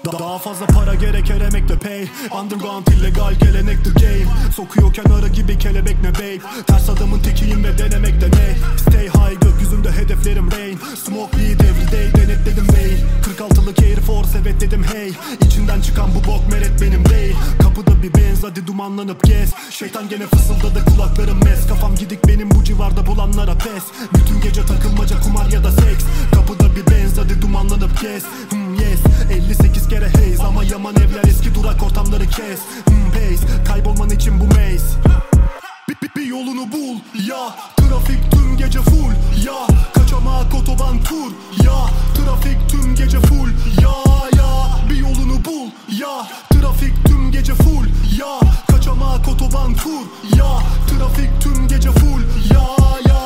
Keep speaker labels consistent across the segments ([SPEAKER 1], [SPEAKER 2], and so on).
[SPEAKER 1] Daha fazla para gerek emekle pay. Underground illegal gelenektir game. Sokuyor kenarı gibi kelebek ne babe. Ters adamın tekiyim ve denemek de ne. Stay high gökyüzünde hedeflerim rain. Smoke weed everyday denetledim mail. 46'lık Air Force evet dedim hey. İçinden çıkan bu bok meret benim değil. Kapıda bir benz hadi dumanlanıp gez. Şeytan gene fısıldadı kulaklarım mes. Kafam gidik benim bu civarda bulanlara pes. Bütün gece takılmaca kumar ya da seks. Kapıda bir benz hadi dumanlanıp gez. Yes 58 kere haze ama yaman evler eski durak ortamları kes. Pace kaybolman için bu maze. Bir yolunu bul ya. Trafik tüm gece full ya. Kaçamak otoban tur ya. Trafik tüm gece full ya ya. Bir yolunu bul ya. Trafik tüm gece full ya. Kaçamak otoban tur ya. Trafik tüm gece full ya ya.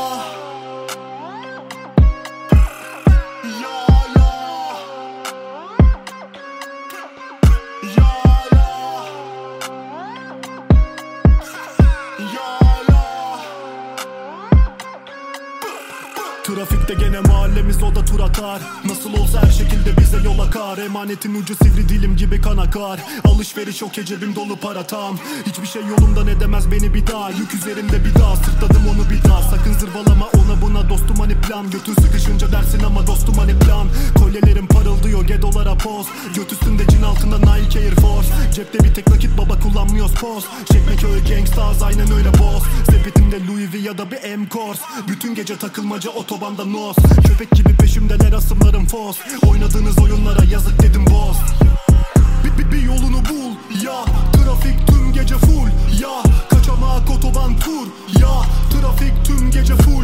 [SPEAKER 1] Trafikte gene mahallemiz o da tur atar. Nasıl olsa her şekilde bize yol akar. Emanetin ucu sivri dilim gibi kan akar. Alışveriş okey cebim dolu para tam. Hiçbir şey yolumdan edemez beni bir daha. Yük üzerimde bir daha sırtladım onu bir daha. Sakın zırvalama ona buna dostum hani plan. Götün sıkışınca dersin ama dostum hani plan. Kolyelerim parıldıyor gedolara poz. Göt üstünde cin altında Nike Air Force. Cepte bir tek nakit baba kullanmıyoruz poz. Çekmeköy gangstaz aynen öyle boss. Sepetimde Louis V ya da bir M-Course. Bütün gece takılmaca otobanda nos. Köpek gibi peşimdeler asımlarım fos. Oynadığınız oyunlara yazık dedim boss. Bir yolunu bul ya. Trafik tüm gece full ya. Kaçamak otoban tur ya. Trafik tüm gece full